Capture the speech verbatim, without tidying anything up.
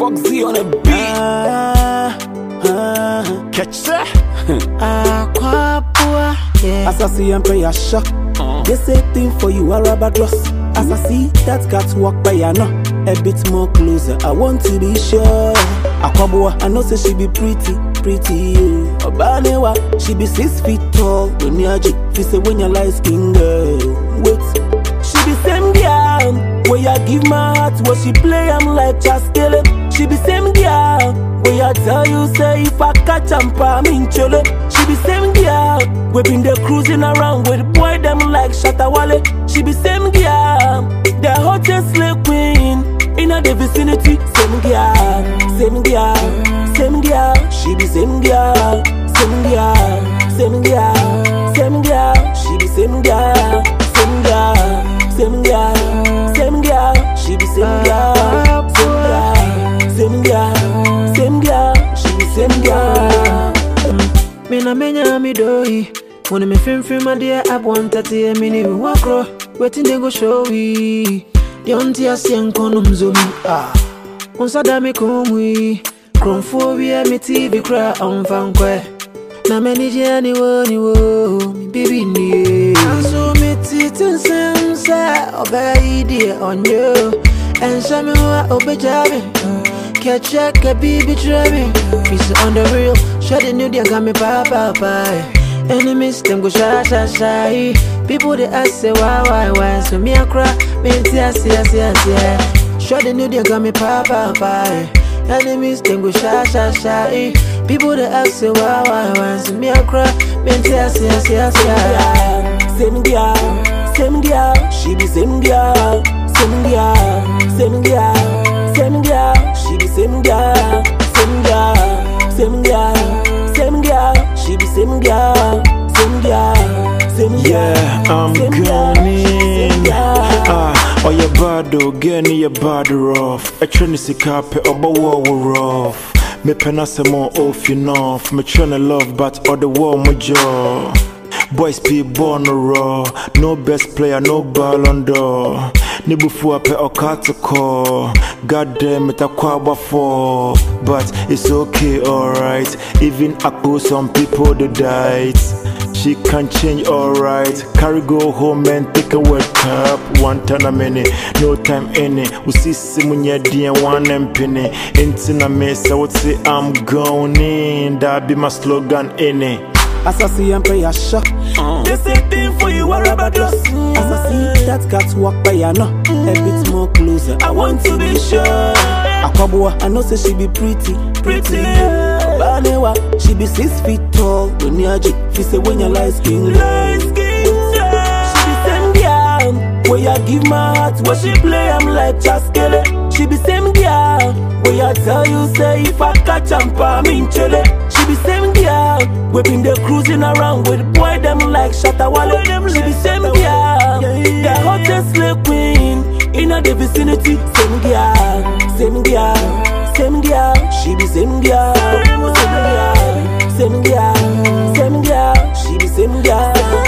Foxy on a beat. Ah, ah, catch that. Aqua, yeah. As I see and pay a shock. Uh. They say thing for you a rubber dress. As I see that cat walk by, I know a bit more closer. I want to be sure. Aquabua, I know say she be pretty, pretty. Obanewa, she be six feet tall. When you are she say when you light skin girl. Wait, she be same girl. Where you give my heart, where she play, I'm like just kill it. She be same girl. Where I tell you say if I catch and palm in chole. She be same girl. We been there cruising around with boy them like Shatawale. She be same girl. The hottest slave queen in the vicinity. Same girl, same girl, same girl. She be same girl, same girl, same girl, same girl. She be same girl, same girl, same girl, same girl. She be same girl, same girl, same girl, same girl. She be same girl. Me na menya mi doi. When me film film my dear I want to see me ni walk ro. Waiting they go show we. The auntie a sing konum zomi. Ah. Onsa da me komwi. Kromphobia me T V cry on fan kwe. Na many jani wo ni wo. Mi baby ni. Anso me titin sem say obey dear on you. And some wa obejabe. Catch a baby driving. Peace on the real. Shut the new dia got me pa pa pa. Enemies them go shy shy shy. People they ask say why why why. So me a cry. Me tia tia tia tia. Shut the new dia got me pa pa pa. Enemies them go shy shy shy. People they ask say why why why. So me a cry. Me tia tia tia tia. Same girl, same girl. She be same girl, same girl, same girl, same girl. She be same girl, same girl, same girl, same girl. She be same girl, same girl, same girl. Yeah, I'm going in. Ah, oh you bad oh, get me your bad rough. I try to see carpet or wall rough. Me penance more off enough. Me tryna love, but all the war my jaw. Boys be born raw. No best player, no ballon d'or. Nibufu ape okata call. God damn it, I quabba for. But it's okay, alright. Even I some people they died. She can change, alright. Carry go home and take a World Cup. One time a minute, no time any. We see Simunya D and one and penny. Into a mess, I would say I'm going in. That be my slogan, any. As I see and pay a shock. Uh. They say thing for you a rubber dress. Mm. As I see that cat walk by, I know mm. a bit more closer. I want to be sure. Aquabua, I know say she be pretty, pretty. Banewa, she be six feet tall. When you are she say when you light skin, light skin. She be same girl. Where you give my heart, where she play, I'm like just kill it. She be same girl. Where I tell you say if I catch and palm in chole. She be same girl. We been there cruising around with boy them like Shatawale. She be same girl. The hottest slave queen in the vicinity. Same girl, same girl, same girl. She be same girl, same girl, same girl, same girl. She be same girl.